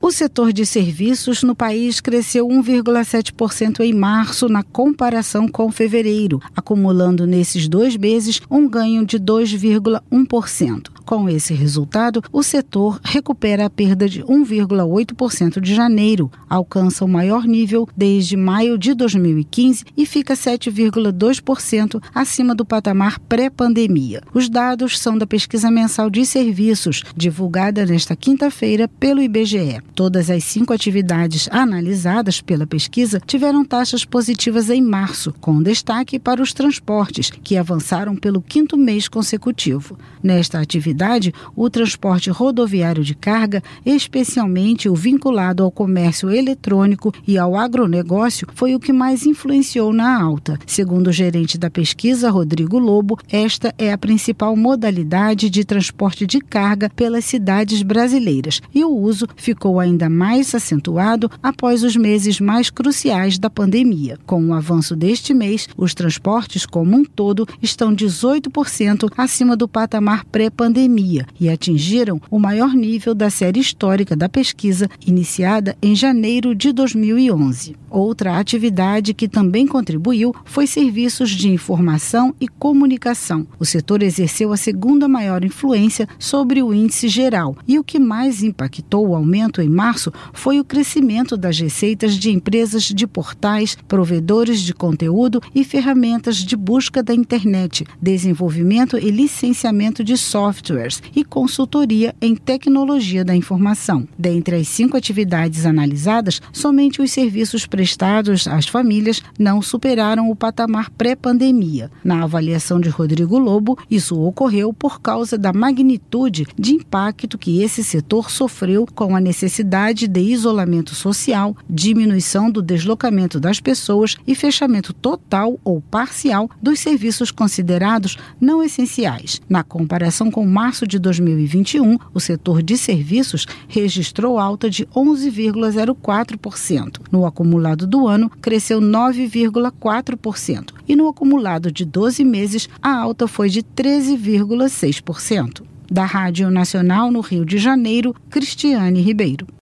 O setor de serviços no país cresceu 1,7% em março na comparação com fevereiro, acumulando nesses 2 meses um ganho de 2,1%. Com esse resultado, o setor recupera a perda de 1,8% de janeiro, alcança o maior nível desde maio de 2015 e fica 7,2% acima do patamar pré-pandemia. Os dados são da pesquisa mensal de serviços, divulgada nesta quinta-feira pelo IBGE. Todas as 5 atividades analisadas pela pesquisa tiveram taxas positivas em março, com destaque para os transportes, que avançaram pelo 5º mês consecutivo. Nesta atividade, o transporte rodoviário de carga, especialmente o vinculado ao comércio eletrônico e ao agronegócio, foi o que mais influenciou na alta. Segundo o gerente da pesquisa, Rodrigo Lobo, esta é a principal modalidade de transporte de carga pelas cidades brasileiras e o uso ficou ainda mais acentuado após os meses mais cruciais da pandemia. Com o avanço deste mês, os transportes como um todo estão 18% acima do patamar pré-pandemia e atingiram o maior nível da série histórica da pesquisa, iniciada em janeiro de 2011. Outra atividade que também contribuiu foi serviços de informação e comunicação. O setor exerceu a segunda maior influência sobre o índice geral e o que mais impactou o aumento em março foi o crescimento das receitas de empresas de portais, provedores de conteúdo e ferramentas de busca da internet, desenvolvimento e licenciamento de softwares e consultoria em tecnologia da informação. Dentre as 5 atividades analisadas, somente os serviços prestados às famílias não superaram o patamar pré-pandemia. Na avaliação de Rodrigo Lobo, isso ocorreu por causa da magnitude de impacto que esse setor sofreu com a necessidade de isolamento social, diminuição do deslocamento das pessoas e fechamento total ou parcial dos serviços considerados não essenciais. Na comparação com março de 2021, o setor de serviços registrou alta de 11,04%. No acumulado do ano, cresceu 9,4%. E no acumulado de 12 meses, a alta foi de 13,6%. Da Rádio Nacional no Rio de Janeiro, Cristiane Ribeiro.